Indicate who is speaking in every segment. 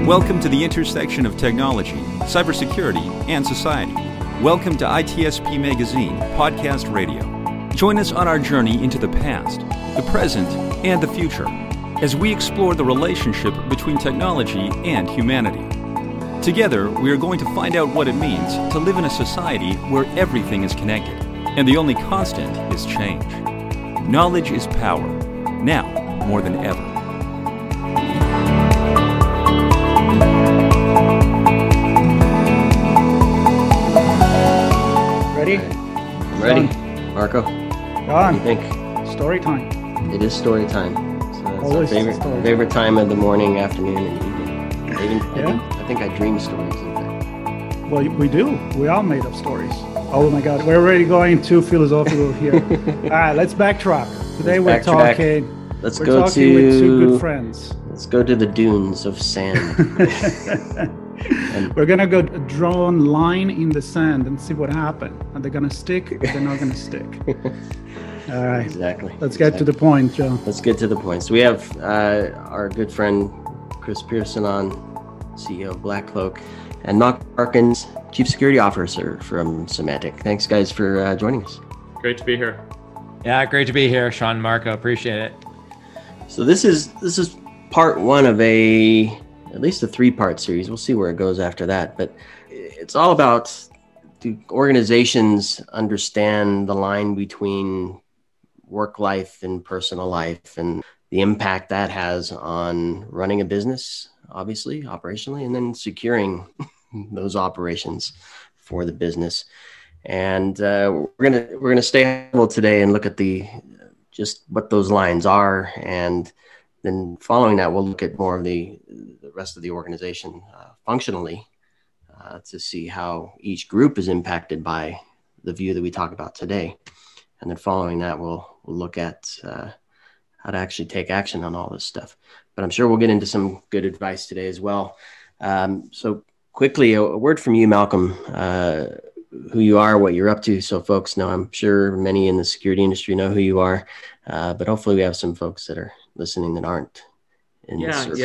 Speaker 1: Welcome to the intersection of technology, cybersecurity, and society. Welcome to ITSP Magazine Podcast Radio. Join us on our journey into the past, the present, and the future as we explore the relationship between technology and humanity. Together, we are going to find out what it means to live in a society where everything is connected, and the only constant is change. Knowledge is power, now more than ever.
Speaker 2: Ready?
Speaker 3: I'm ready. Marco, what do you think?
Speaker 2: Story time.
Speaker 3: It is story time. So
Speaker 2: Always
Speaker 3: it's our favorite time of the morning, afternoon, and evening. I think I dream stories.
Speaker 2: Well, we do. We all made up stories. Oh my God, we're already going too philosophical here. All right, let's backtrack. Today we're talking with two good friends.
Speaker 3: Let's go to the dunes of sand.
Speaker 2: We're going to go draw a line in the sand and see what happens. Are they going to stick or they're not going to stick? All right.
Speaker 3: Exactly.
Speaker 2: Let's get to the point, Joe.
Speaker 3: Let's get to the point. So we have our good friend Chris Pearson on, CEO of BlackCloak, and Malcolm Harkins, Chief Security Officer from Symantec. Thanks, guys, for joining us.
Speaker 4: Great to be here.
Speaker 5: Yeah, great to be here, Sean, Marco. Appreciate it.
Speaker 3: So this is part one of at least a 3-part series. We'll see where it goes after that. But it's all about, do organizations understand the line between work life and personal life and the impact that has on running a business, obviously, operationally, and then securing those operations for the business. And we're gonna stay level today and look at just what those lines are, and then following that, we'll look at more of the rest of the organization functionally to see how each group is impacted by the view that we talk about today. And then following that, we'll look at how to actually take action on all this stuff. But I'm sure we'll get into some good advice today as well. So quickly, a word from you, Malcolm, who you are, what you're up to. So folks know, I'm sure many in the security industry know who you are, but hopefully we have some folks that are listening that aren't in this circle.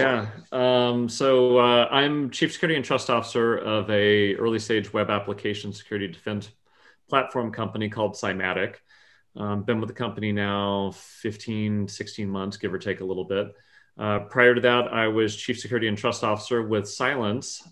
Speaker 4: So I'm Chief Security and Trust Officer of a early stage web application security defense platform company called Symantec. Been with the company now 15, 16 months, give or take a little bit. Prior to that, I was Chief Security and Trust Officer with Cylance,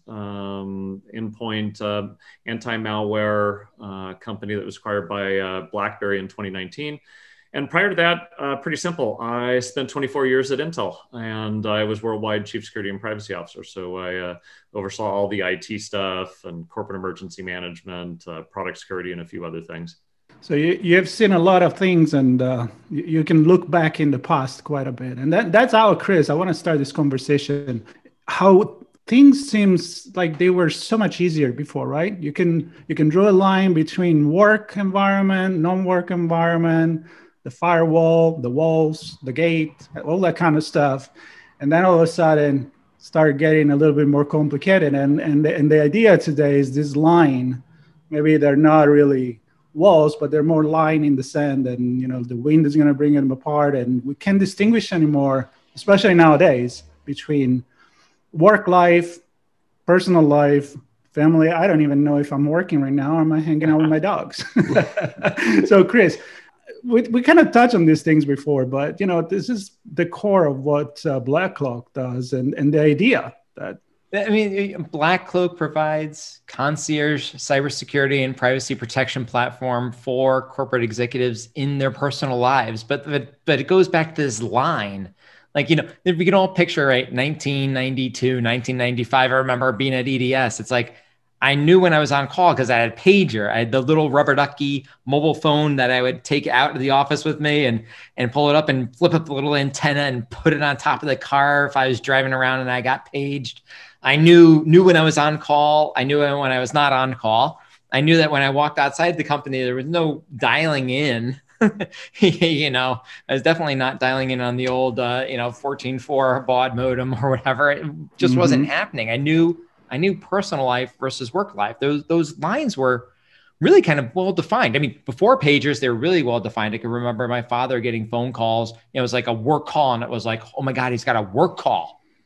Speaker 4: endpoint anti-malware company that was acquired by BlackBerry in 2019. And prior to that, pretty simple. I spent 24 years at Intel, and I was Worldwide Chief Security and Privacy Officer. So I oversaw all the IT stuff and corporate emergency management, product security, and a few other things.
Speaker 2: So you have seen a lot of things, and you can look back in the past quite a bit. And that's how, Chris, I want to start this conversation. How things seems like they were so much easier before, right? You can draw a line between work environment, non-work environment, the firewall, the walls, the gate, all that kind of stuff. And then all of a sudden start getting a little bit more complicated. And the idea today is this line, maybe they're not really walls, but they're more line in the sand, and the wind is going to bring them apart, and we can't distinguish anymore, especially nowadays, between work life, personal life, family. I don't even know if I'm working right now or am I hanging out with my dogs. So Chris, we kind of touched on these things before, but this is the core of what BlackCloak does, and the idea that
Speaker 5: BlackCloak provides concierge cybersecurity and privacy protection platform for corporate executives in their personal lives. But it goes back to this line. We can all picture, right, 1992, 1995. I remember being at EDS. It's like, I knew when I was on call because I had a pager. I had the little rubber ducky mobile phone that I would take out of the office with me and pull it up and flip up the little antenna and put it on top of the car if I was driving around and I got paged. I knew when I was on call. I knew when I was not on call. I knew that when I walked outside the company, there was no dialing in. I was definitely not dialing in on the old, 14.4 baud modem or whatever. It just wasn't happening. I knew personal life versus work life. Those lines were really kind of well defined. I mean, before pagers, they were really well defined. I can remember my father getting phone calls. It was like a work call, and it was like, oh my God, he's got a work call.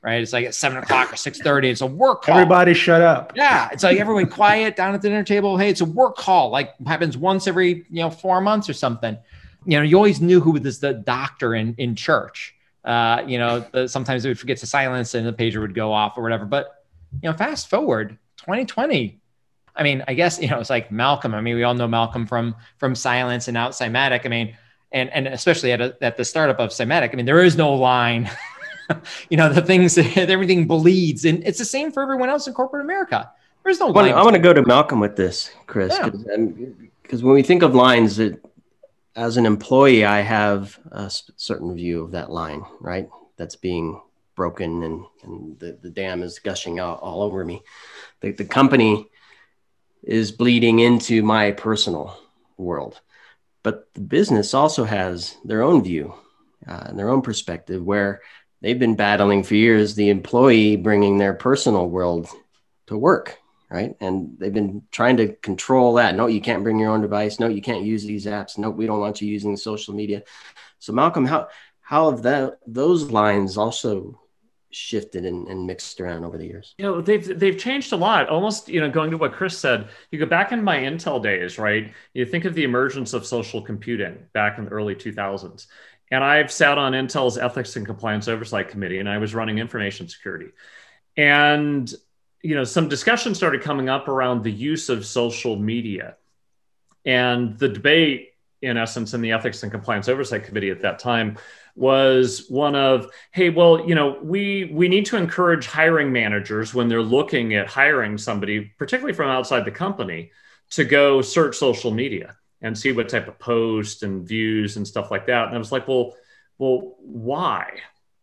Speaker 5: right? It's like at 7:00 or 6:30. It's a work call.
Speaker 2: Everybody shut up.
Speaker 5: Yeah. It's like everyone quiet down at the dinner table. Hey, it's a work call. Like happens once every, 4 months or something. You always knew who was the doctor in church. Sometimes they would forget to silence and the pager would go off or whatever. But, fast forward 2020. I mean, I guess, it's like Malcolm. I mean, we all know Malcolm from Silence and out Cymatic. I mean, and especially at the startup of Cymatic, I mean, there is no line, the things that everything bleeds. And it's the same for everyone else in corporate America. There's no line.
Speaker 3: I want to go to Malcolm with this, Chris, because when we think of lines, as an employee, I have a certain view of that line, right? That's being broken and the dam is gushing out all over me. The company is bleeding into my personal world. But the business also has their own view and their own perspective where they've been battling for years, the employee bringing their personal world to work, right? And they've been trying to control that. No, you can't bring your own device. No, you can't use these apps. No, we don't want you using social media. So Malcolm, how have those lines also shifted and mixed around over the years?
Speaker 4: They've changed a lot. Almost, going to what Chris said, you go back in my Intel days, right? You think of the emergence of social computing back in the early 2000s. And I've sat on Intel's Ethics and Compliance Oversight Committee, and I was running information security. And, some discussion started coming up around the use of social media. And the debate, in essence, in the Ethics and Compliance Oversight Committee at that time was one of, hey, well, we need to encourage hiring managers when they're looking at hiring somebody, particularly from outside the company, to go search social media and see what type of posts and views and stuff like that. And I was like, well, why?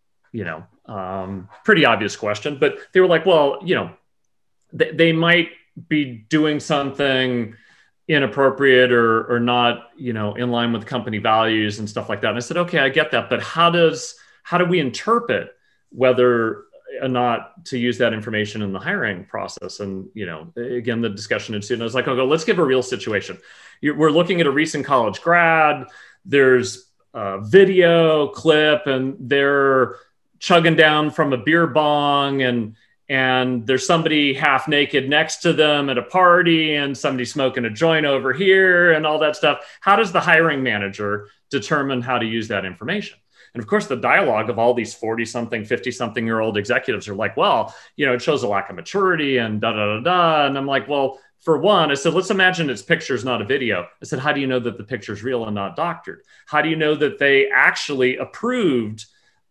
Speaker 4: Pretty obvious question, but they were like, well, they might be doing something inappropriate or not, in line with company values and stuff like that. And I said, okay, I get that. But how do we interpret whether or not to use that information in the hiring process? And, again, the discussion ensued. And I was like, okay, let's give a real situation. We're looking at a recent college grad. There's a video clip and they're chugging down from a beer bong and there's somebody half naked next to them at a party and somebody smoking a joint over here and all that stuff. How does the hiring manager determine how to use that information? And of course, the dialogue of all these 40-something, 50-something-year-old executives are like, well, it shows a lack of maturity and da-da-da-da. And I'm like, well, for one, I said, let's imagine it's pictures, not a video. I said, how do you know that the picture's real and not doctored? How do you know that they actually approved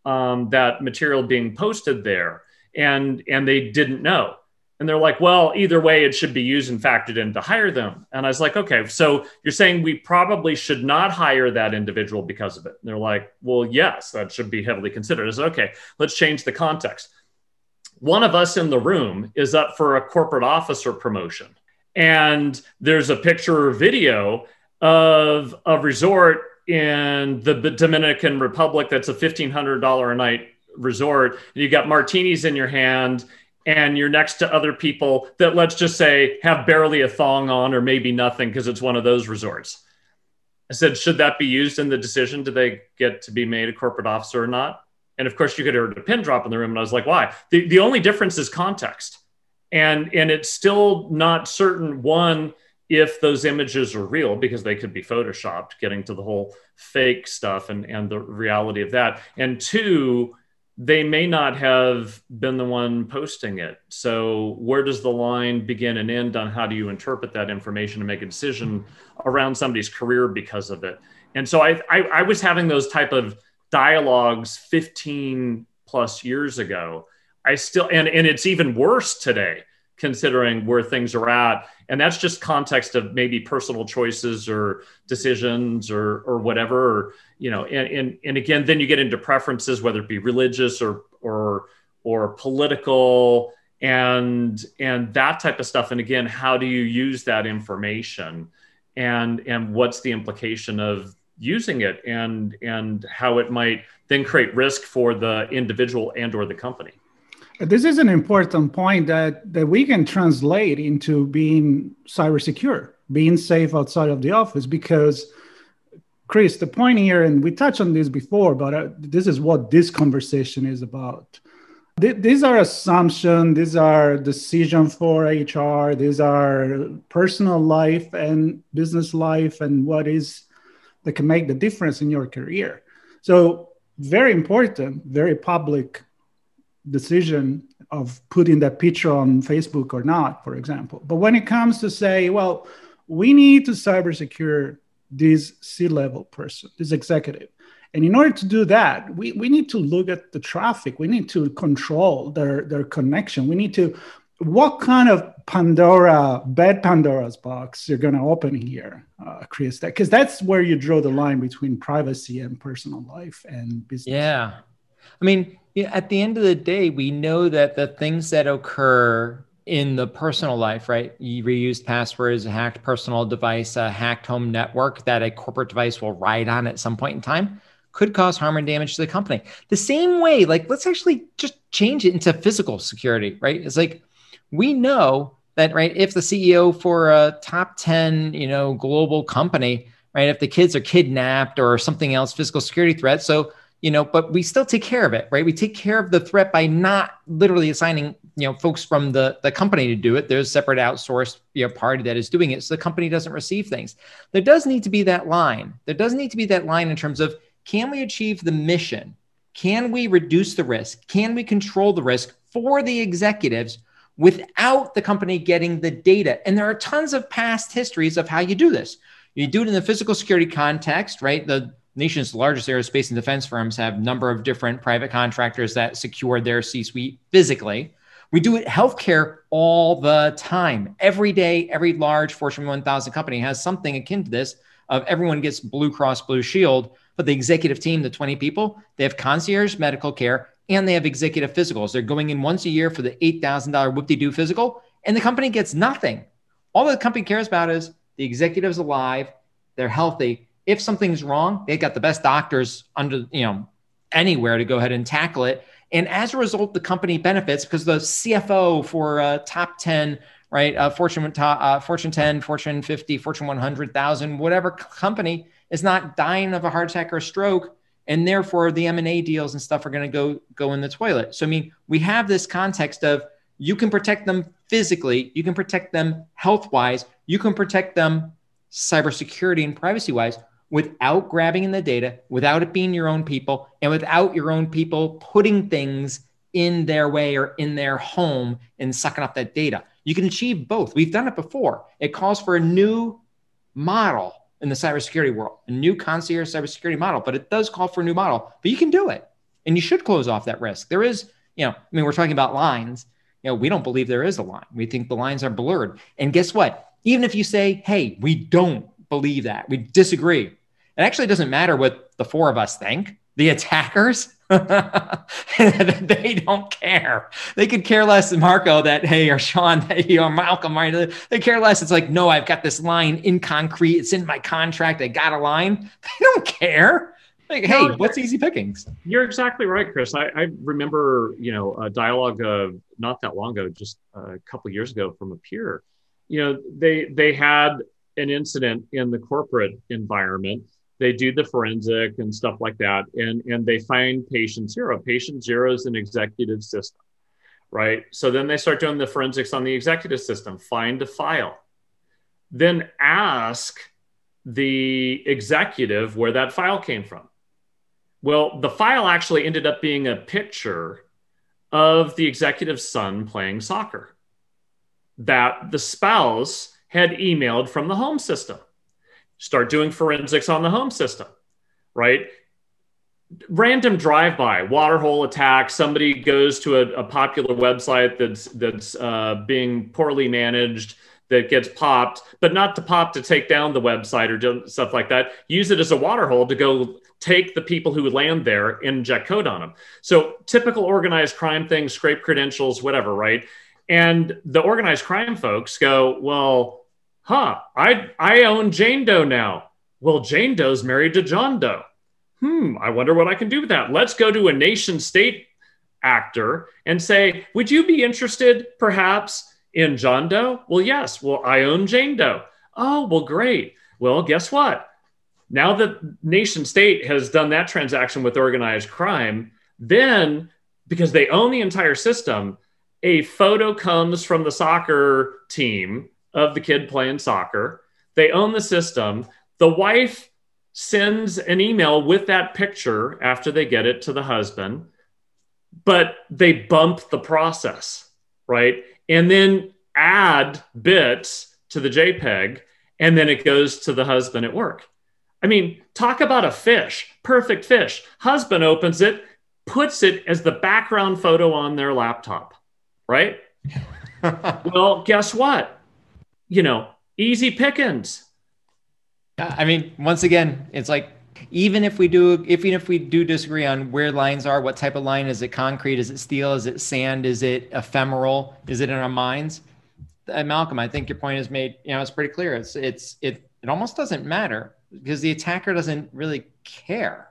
Speaker 4: that material being posted there? And they didn't know. And they're like, well, either way, it should be used and factored in to hire them. And I was like, okay, so you're saying we probably should not hire that individual because of it. And they're like, well, yes, that should be heavily considered. I said, okay, let's change the context. One of us in the room is up for a corporate officer promotion. And there's a picture or video of a resort in the Dominican Republic that's a $1,500 a night resort. You got martinis in your hand and you're next to other people that, let's just say, have barely a thong on or maybe nothing because it's one of those resorts. I said, should that be used in the decision? Do they get to be made a corporate officer or not? And of course, you could hear a pin drop in the room. And I was like, why? The only difference is context. And it's still not certain, one, if those images are real, because they could be photoshopped, getting to the whole fake stuff and the reality of that. And two, they may not have been the one posting it. So where does the line begin and end on how do you interpret that information and make a decision around somebody's career because of it? And so I was having those type of dialogues 15 plus years ago. I still, and it's even worse today, considering where things are at. And that's just context of maybe personal choices or decisions or whatever, or, and again, then you get into preferences, whether it be religious or political and that type of stuff. And again, how do you use that information and what's the implication of using it and how it might then create risk for the individual and or the company?
Speaker 2: This is an important point that we can translate into being cyber secure, being safe outside of the office, because Chris, the point here, and we touched on this before, but this is what this conversation is about. These are assumptions, these are decisions for HR, these are personal life and business life and what is that can make the difference in your career. So very important, very public decision of putting that picture on Facebook or not, for example. But when it comes to say, well, we need to cyber secure this C-level person, this executive. And in order to do that, we need to look at the traffic. We need to control their connection. We need to, what kind of Pandora's box you're going to open here, Chris? Because that's where you draw the line between privacy and personal life and business.
Speaker 5: Yeah. I mean, at the end of the day, we know that the things that occur in the personal life, right? Reused passwords, a hacked personal device, a hacked home network that a corporate device will ride on at some point in time could cause harm and damage to the company. The same way, like, let's actually just change it into physical security, right? It's like, we know that, right, if the CEO for a top 10, global company, right, if the kids are kidnapped or something else, physical security threat. So, but we still take care of it, right? We take care of the threat by not literally assigning, folks from the company to do it. There's a separate outsourced, party that is doing it. So the company doesn't receive things. There does need to be that line. There does need to be that line in terms of, can we achieve the mission? Can we reduce the risk? Can we control the risk for the executives without the company getting the data? And there are tons of past histories of how you do this. You do it in the physical security context, right? The nation's largest aerospace and defense firms have a number of different private contractors that secure their C-suite physically. We do it healthcare all the time. Every day, every large Fortune 1000 company has something akin to this of everyone gets Blue Cross Blue Shield, but the executive team, the 20 people, they have concierge medical care and they have executive physicals. They're going in once a year for the $8,000 whoop-de-doo physical, and the company gets nothing. All the company cares about is the executive's alive, they're healthy. If something's wrong, they got the best doctors under, anywhere to go ahead and tackle it. And as a result, the company benefits because the CFO for top 10, right, Fortune 10, Fortune 50, Fortune 100,000, whatever company is not dying of a heart attack or a stroke. And therefore the M&A deals and stuff are going to go in the toilet. So, I mean, we have this context of you can protect them physically, you can protect them health-wise, you can protect them cybersecurity and privacy-wise without grabbing in the data, without it being your own people, and without your own people putting things in their way or in their home and sucking up that data. You can achieve both. We've done it before. It calls for a new model in the cybersecurity world, a new concierge cybersecurity model, but it does call for a new model, but you can do it. And you should close off that risk. There is, we're talking about lines. We don't believe there is a line. We think the lines are blurred. And guess what? Even if you say, hey, we don't believe that, we disagree, it actually doesn't matter what the four of us think. The attackers, they don't care. They could care less than Marco that, hey, or Sean, hey, or Malcolm, right? They care less. It's like, no, I've got this line in concrete. It's in my contract. I got a line. They don't care. Like, hey, what's easy pickings?
Speaker 4: You're exactly right, Chris. I remember, a dialogue not that long ago, just a couple of years ago from a peer. They had an incident in the corporate environment. They do the forensic and stuff like that. And they find patient zero. Patient zero is an executive system, right? So then they start doing the forensics on the executive system, find a file, then ask the executive where that file came from. Well, the file actually ended up being a picture of the executive's son playing soccer that the spouse had emailed from the home system. Start doing forensics on the home system, right? Random drive-by, waterhole attack. Somebody goes to a popular website that's being poorly managed, that gets popped, but not to pop to take down the website or do stuff like that. Use it as a waterhole to go take the people who land there and inject code on them. So typical organized crime things, scrape credentials, whatever, right? And the organized crime folks go, well, I own Jane Doe now. Well, Jane Doe's married to John Doe. I wonder what I can do with that. Let's go to a nation state actor and say, would you be interested perhaps in John Doe? Well, yes. Well, I own Jane Doe. Oh, well, great. Well, guess what? Now that nation state has done that transaction with organized crime, then because they own the entire system. A photo comes from the soccer team of the kid playing soccer. They own the system. The wife sends an email with that picture after they get it to the husband, but they bump the process, right? And then add bits to the JPEG, and then it goes to the husband at work. I mean, talk about a fish, perfect fish. Husband opens it, puts it as the background photo on their laptop, right? Well, guess what? Easy pickings.
Speaker 5: I mean, once again, it's like, even if we do disagree on where lines are, what type of line, is it concrete? Is it steel? Is it sand? Is it ephemeral? Is it in our minds? Malcolm, I think your point is made, it's pretty clear. It almost doesn't matter because the attacker doesn't really care.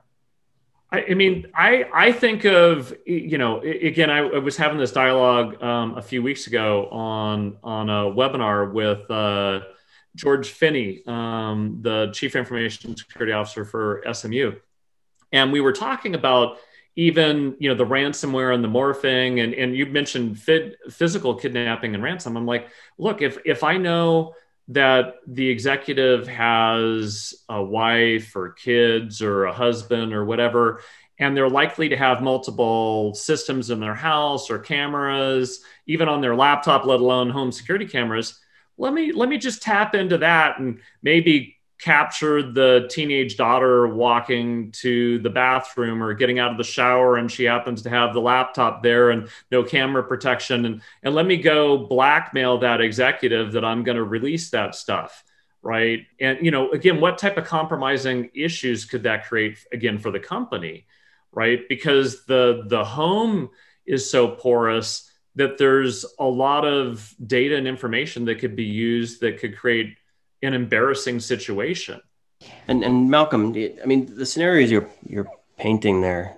Speaker 4: I think of, again, I was having this dialogue a few weeks ago on a webinar with George Finney, the Chief Information Security Officer for SMU. And we were talking about even, the ransomware and the morphing, and you mentioned physical kidnapping and ransom. I'm like, look, if I know that the executive has a wife or kids or a husband or whatever, and they're likely to have multiple systems in their house or cameras, even on their laptop, let alone home security cameras, let me just tap into that and maybe capture the teenage daughter walking to the bathroom or getting out of the shower, and she happens to have the laptop there and no camera protection, and let me go blackmail that executive that I'm going to release that stuff, right? And again, what type of compromising issues could that create again for the company, right? Because the home is so porous that there's a lot of data and information that could be used that could create an embarrassing situation.
Speaker 3: And Malcolm, the scenarios you're painting there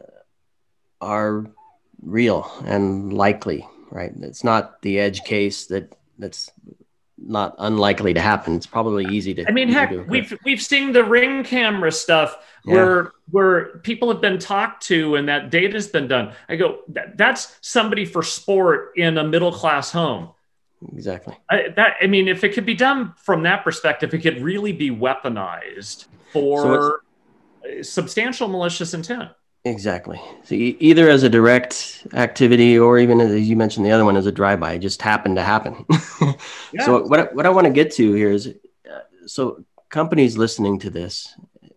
Speaker 3: are real and likely, right? It's not the edge case that's not unlikely to happen. It's probably easy to.
Speaker 4: Heck, we've seen the Ring camera stuff where people have been talked to and that data's been done. I go, that's somebody for sport in a middle class home.
Speaker 3: Exactly.
Speaker 4: If it could be done from that perspective, it could really be weaponized for substantial malicious intent.
Speaker 3: Exactly. So either as a direct activity, or even as you mentioned, the other one as a drive-by, it just happened to happen. Yeah. So what I want to get to here is, so companies listening to this,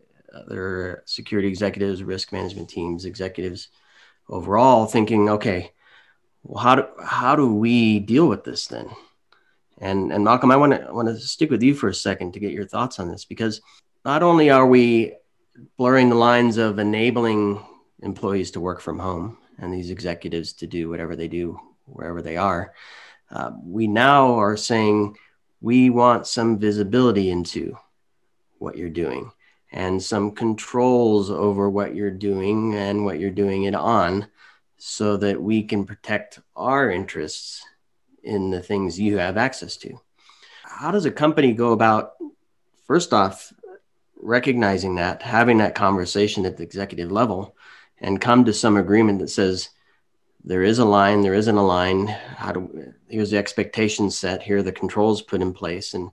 Speaker 3: their security executives, risk management teams, executives overall thinking, okay, well, how do we deal with this then? And Malcolm, I want to stick with you for a second to get your thoughts on this, because not only are we blurring the lines of enabling employees to work from home and these executives to do whatever they do wherever they are, we now are saying we want some visibility into what you're doing and some controls over what you're doing and what you're doing it on, so that we can protect our interests in the things you have access to. How does a company go about, first off, recognizing that, having that conversation at the executive level, and come to some agreement that says, there is a line, there isn't a line, here's the expectations set, here are the controls put in place, and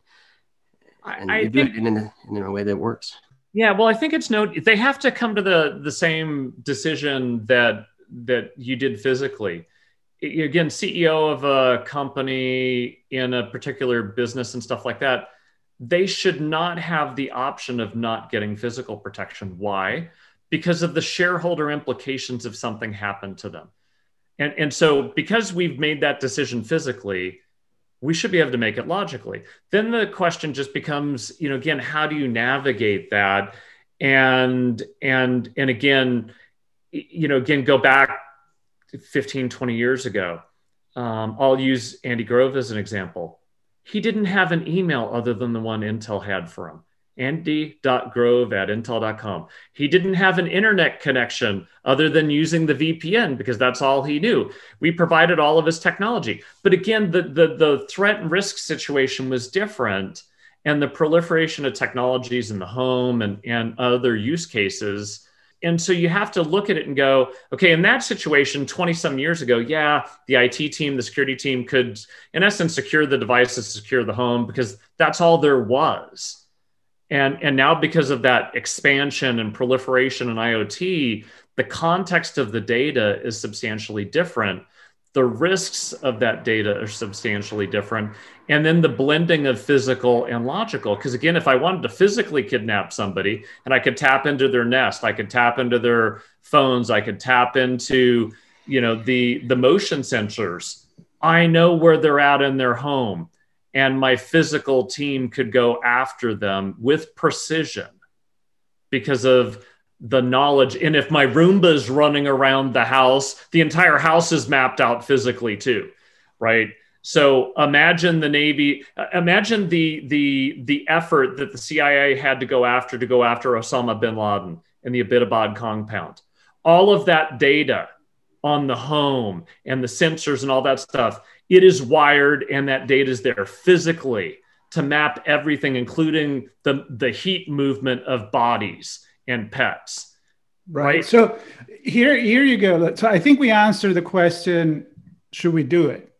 Speaker 3: you do it in a way that works.
Speaker 4: Yeah, well, I think they have to come to the same decision that you did physically. Again, CEO of a company in a particular business and stuff like that, they should not have the option of not getting physical protection. Why? Because of the shareholder implications if something happened to them. And so because we've made that decision physically, we should be able to make it logically. Then the question just becomes, again, how do you navigate that? And again, go back 15, 20 years ago. I'll use Andy Grove as an example. He didn't have an email other than the one Intel had for him, andy.grove@intel.com. He didn't have an internet connection other than using the VPN, because that's all he knew. We provided all of his technology. But again, the threat and risk situation was different, and the proliferation of technologies in the home and other use cases And so you have to look at it and go, okay, in that situation, 20 some years ago, yeah, the IT team, the security team could, in essence, secure the devices, secure the home, because that's all there was. And now because of that expansion and proliferation in IoT, the context of the data is substantially different. The risks of that data are substantially different. And then the blending of physical and logical. Because again, if I wanted to physically kidnap somebody and I could tap into their Nest, I could tap into their phones, I could tap into, the motion sensors. I know where they're at in their home. And my physical team could go after them with precision because of the knowledge. And if my Roomba is running around the house, the entire house is mapped out physically too, right? So imagine the Navy, imagine the effort that the CIA had to go after Osama bin Laden in the Abbottabad compound. All of that data on the home and the sensors and all that stuff, it is wired, and that data is there physically to map everything, including the heat movement of bodies and pets.
Speaker 2: Right. So here you go. So I think we answered the question, should we do it?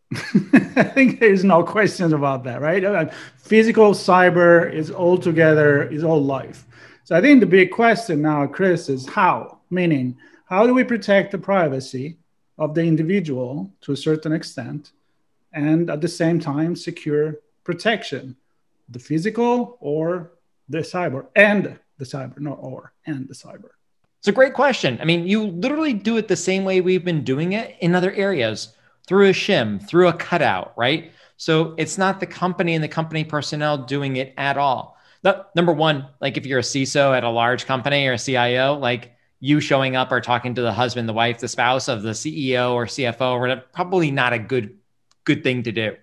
Speaker 2: I think there's no questions about that, right? Physical cyber is all together, is all life. So I think the big question now, Chris, is how? Meaning, how do we protect the privacy of the individual to a certain extent, and at the same time secure protection, the physical or the cyber, and the cyber, not or, and the cyber?
Speaker 5: It's a great question. I mean, you literally do it the same way we've been doing it in other areas, through a shim, through a cutout, right? So it's not the company and the company personnel doing it at all. Number one, like if you're a CISO at a large company or a CIO, like you showing up or talking to the husband, the wife, the spouse of the CEO or CFO, or whatever, probably not a good thing to do.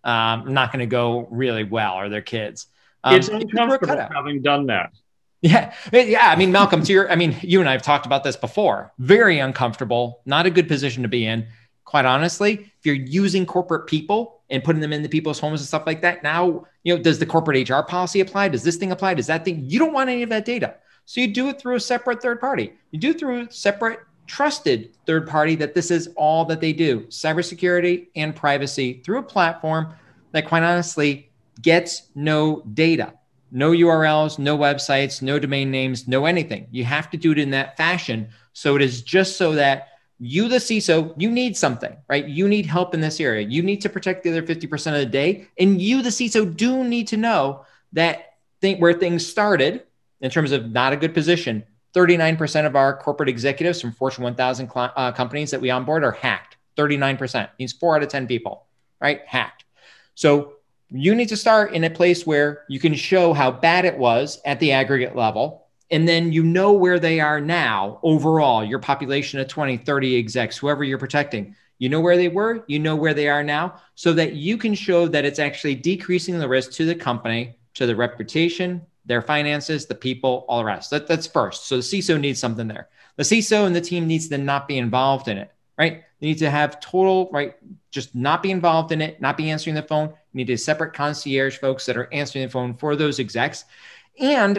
Speaker 5: Not going to go really well, or their kids.
Speaker 4: It's uncomfortable having done that.
Speaker 5: Yeah. I mean, Malcolm, you and I have talked about this before. Very uncomfortable, not a good position to be in. Quite honestly, if you're using corporate people and putting them into people's homes and stuff like that, now, does the corporate HR policy apply? Does this thing apply? Does that thing? You don't want any of that data. So you do it through a separate third party. You do it through a separate trusted third party that this is all that they do, cybersecurity and privacy, through a platform that quite honestly gets no data, no URLs, no websites, no domain names, no anything. You have to do it in that fashion. So it is just so that you, the CISO, you need something, right? You need help in this area. You need to protect the other 50% of the day. And you, the CISO, do need to know that where things started in terms of not a good position. 39% of our corporate executives from Fortune 1000 companies that we onboard are hacked. 39% means 4 out of 10 people, right? Hacked. So you need to start in a place where you can show how bad it was at the aggregate level. And then you know where they are now overall, your population of 20, 30 execs, whoever you're protecting. You know where they were, you know where they are now, so that you can show that it's actually decreasing the risk to the company, to the reputation, their finances, the people, all the rest. That's first. So the CISO needs something there. The CISO and the team needs to not be involved in it, right? They need to have total, right, just not be involved in it, not be answering the phone. You need a separate concierge folks that are answering the phone for those execs. And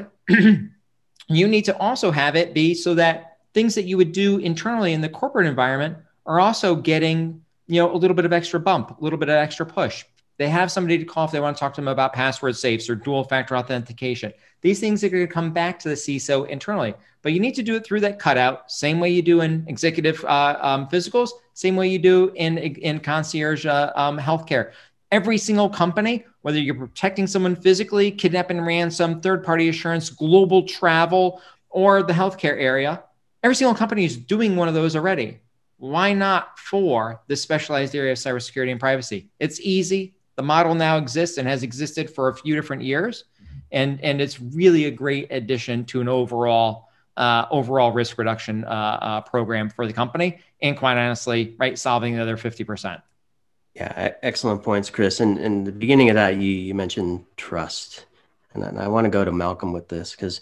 Speaker 5: you need to also have it be so that things that you would do internally in the corporate environment are also getting, a little bit of extra bump, a little bit of extra push. They have somebody to call if they want to talk to them about password safes or dual factor authentication. These things are going to come back to the CISO internally, but you need to do it through that cutout, same way you do in executive physicals, same way you do in concierge healthcare. Every single company, whether you're protecting someone physically, kidnapping, ransom, third-party assurance, global travel, or the healthcare area, every single company is doing one of those already. Why not for the specialized area of cybersecurity and privacy? It's easy. The model now exists and has existed for a few different years, and it's really a great addition to an overall risk reduction program for the company, and quite honestly, right, solving the other 50%.
Speaker 3: Yeah, excellent points, Chris. And in the beginning of that, you mentioned trust. And I want to go to Malcolm with this, because,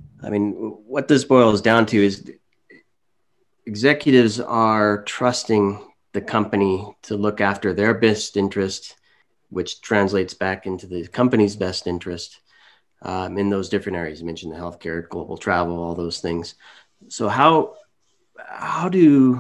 Speaker 3: what this boils down to is executives are trusting the company to look after their best interest, which translates back into the company's best interest in those different areas. You mentioned the healthcare, global travel, all those things. So how do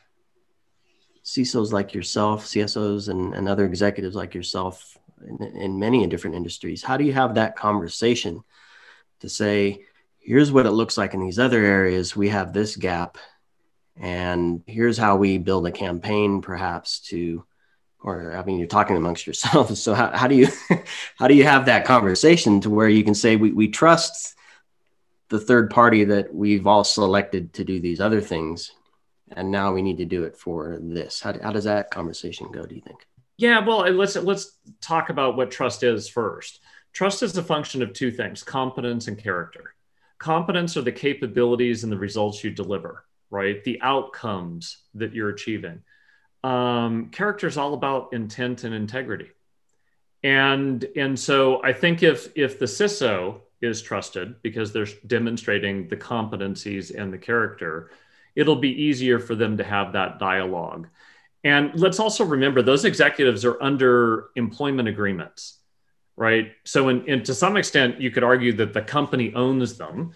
Speaker 3: CISOs like yourself, CSOs and other executives like yourself in many different industries, how do you have that conversation to say, here's what it looks like in these other areas, we have this gap, and here's how we build a campaign perhaps to, or I mean, you're talking amongst yourselves. So how do you, how do you have that conversation to where you can say, we trust the third party that we've all selected to do these other things, and now we need to do it for this? How does that conversation go, do you think?
Speaker 4: Yeah, well, let's talk about what trust is first. Trust is a function of two things: competence and character. Competence are the capabilities and the results you deliver, right? The outcomes that you're achieving. Character is all about intent and integrity. And so I think if the CISO is trusted because they're demonstrating the competencies and the character, it'll be easier for them to have that dialogue. And let's also remember, those executives are under employment agreements, right? So to some extent, you could argue that the company owns them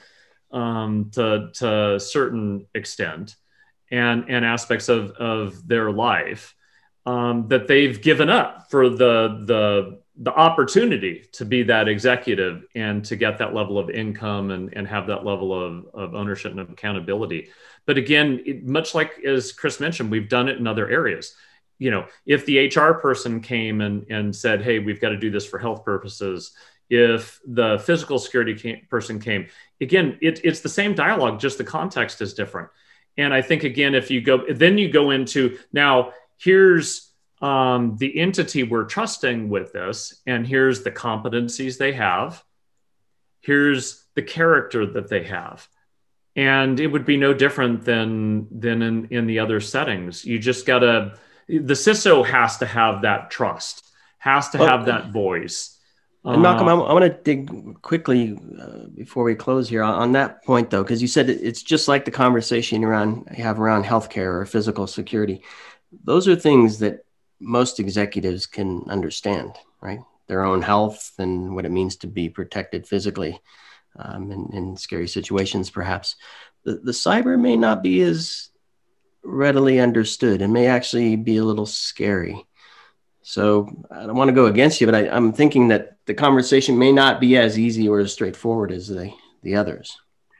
Speaker 4: to a certain extent, and aspects of their life that they've given up for the opportunity to be that executive and to get that level of income and have that level of ownership and accountability. But again, much like as Chris mentioned, we've done it in other areas. You know, if the HR person came and said, hey, we've got to do this for health purposes, if the physical security person came, again, it's the same dialogue, just the context is different. And I think, again, if you go into, now here's the entity we're trusting with this, and here's the competencies they have, here's the character that they have. And it would be no different than in the other settings. You just gotta, the CISO has to have that trust, has to have that voice.
Speaker 3: And Malcolm, I want to dig quickly before we close here on that point, though, because you said it's just like the conversation you have around healthcare or physical security. Those are things that most executives can understand, right? Their own health and what it means to be protected physically in scary situations, perhaps. The cyber may not be as readily understood and may actually be a little scary. So I don't want to go against you, but I'm thinking that the conversation may not be as easy or as straightforward as the others.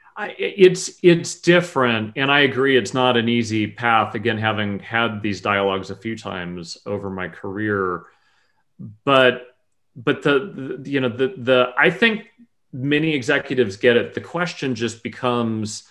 Speaker 4: It's different. And I agree, it's not an easy path, again, having had these dialogues a few times over my career. But I think many executives get it. The question just becomes,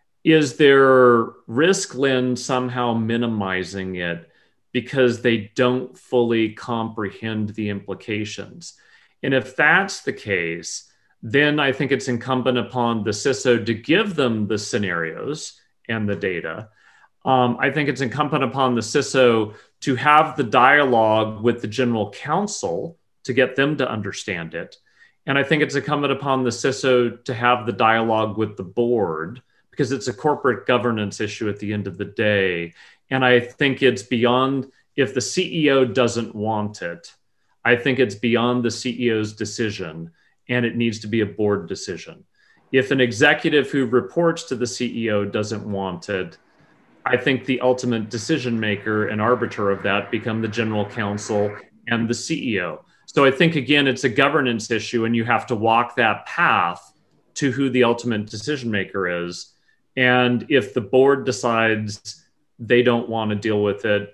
Speaker 4: is their risk lens somehow minimizing it because they don't fully comprehend the implications? And if that's the case, then I think it's incumbent upon the CISO to give them the scenarios and the data. I think it's incumbent upon the CISO to have the dialogue with the general counsel to get them to understand it. And I think it's incumbent upon the CISO to have the dialogue with the board, because it's a corporate governance issue at the end of the day. And I think it's beyond, if the CEO doesn't want it, I think it's beyond the CEO's decision, and it needs to be a board decision. If an executive who reports to the CEO doesn't want it, I think the ultimate decision maker and arbiter of that become the general counsel and the CEO. So I think, again, it's a governance issue, and you have to walk that path to who the ultimate decision maker is. And if the board decides they don't want to deal with it,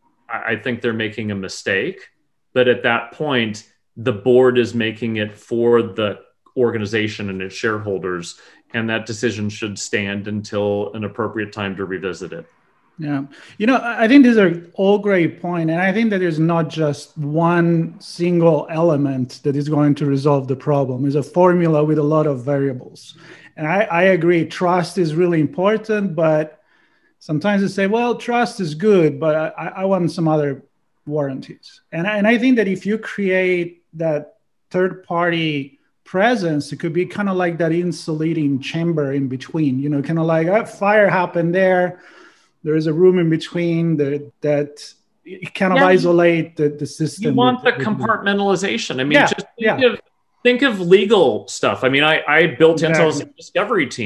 Speaker 4: I think they're making a mistake. But at that point, the board is making it for the organization and its shareholders, and that decision should stand until an appropriate time to revisit it.
Speaker 2: Yeah. I think these are all great points. And I think that there's not just one single element that is going to resolve the problem. It's a formula with a lot of variables. And I agree, trust is really important, but sometimes they say, well, trust is good, but I want some other warranties. And I think that if you create that third-party presence, it could be kind of like that insulating chamber in between, kind of like a fire happened there. There is a room in between that it kind of isolate the system.
Speaker 4: You want the compartmentalization. I mean, think of legal stuff. I mean, I built Intel's discovery team.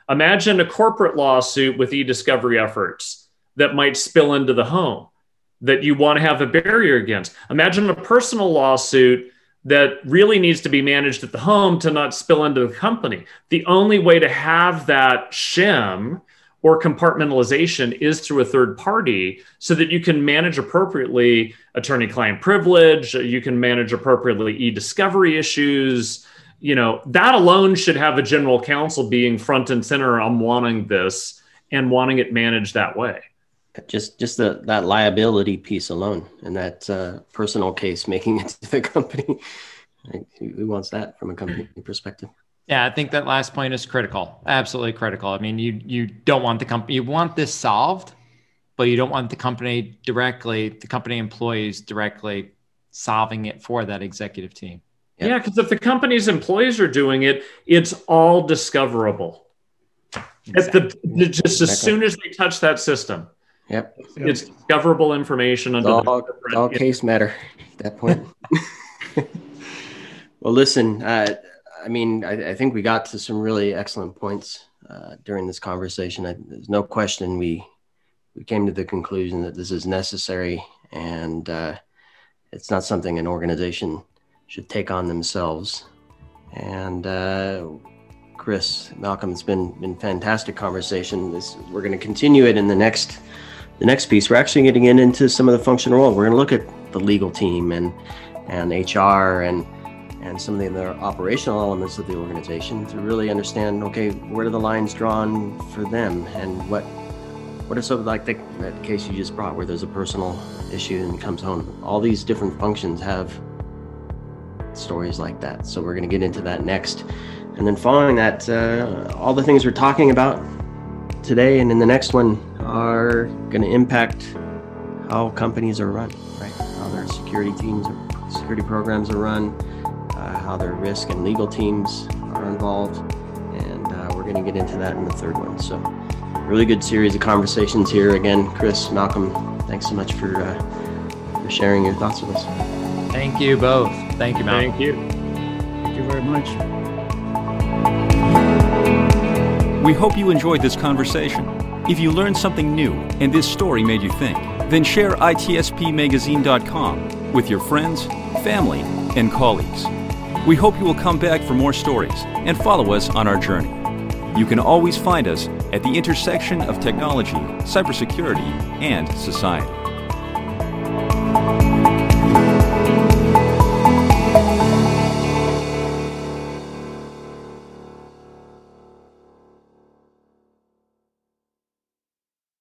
Speaker 4: Imagine a corporate lawsuit with e-discovery efforts that might spill into the home that you want to have a barrier against. Imagine a personal lawsuit that really needs to be managed at the home to not spill into the company. The only way to have that shim or compartmentalization is through a third party so that you can manage appropriately attorney-client privilege, you can manage appropriately e-discovery issues. That alone should have a general counsel being front and center on wanting this and wanting it managed that way.
Speaker 3: Just that liability piece alone and that personal case making it to the company. Who wants that from a company perspective?
Speaker 5: Yeah, I think that last point is critical. Absolutely critical. I mean, you don't want the company, you want this solved, but you don't want the company employees directly solving it for that executive team.
Speaker 4: Yep. Yeah, because if the company's employees are doing it, it's all discoverable. Exactly. Just as soon as they touch that system.
Speaker 3: Yep.
Speaker 4: It's discoverable information under
Speaker 3: all case matter at that point. Well, listen, I think we got to some really excellent points during this conversation. There's no question we came to the conclusion that this is necessary and it's not something an organization should take on themselves. And Chris, Malcolm, it's been fantastic conversation. We're going to continue it in the next piece. We're actually getting into some of the functional role. We're going to look at the legal team and HR and some of the other operational elements of the organization to really understand, okay, where are the lines drawn for them, and what are some of like that case you just brought where there's a personal issue and comes home. All these different functions have stories like that. So we're going to get into that next. And then following that, all the things we're talking about today and in the next one are going to impact how companies are run, right? How their security teams or security programs are run, how their risk and legal teams are involved. And we're going to get into that in the third one. So really good series of conversations here. Again, Chris, Malcolm, thanks so much for sharing your thoughts with us.
Speaker 5: Thank you both. Thank you, Malcolm.
Speaker 4: Thank you.
Speaker 2: Thank you very much.
Speaker 1: We hope you enjoyed this conversation. If you learned something new and this story made you think, then share itspmagazine.com with your friends, family, and colleagues. We hope you will come back for more stories and follow us on our journey. You can always find us at the intersection of technology, cybersecurity, and society.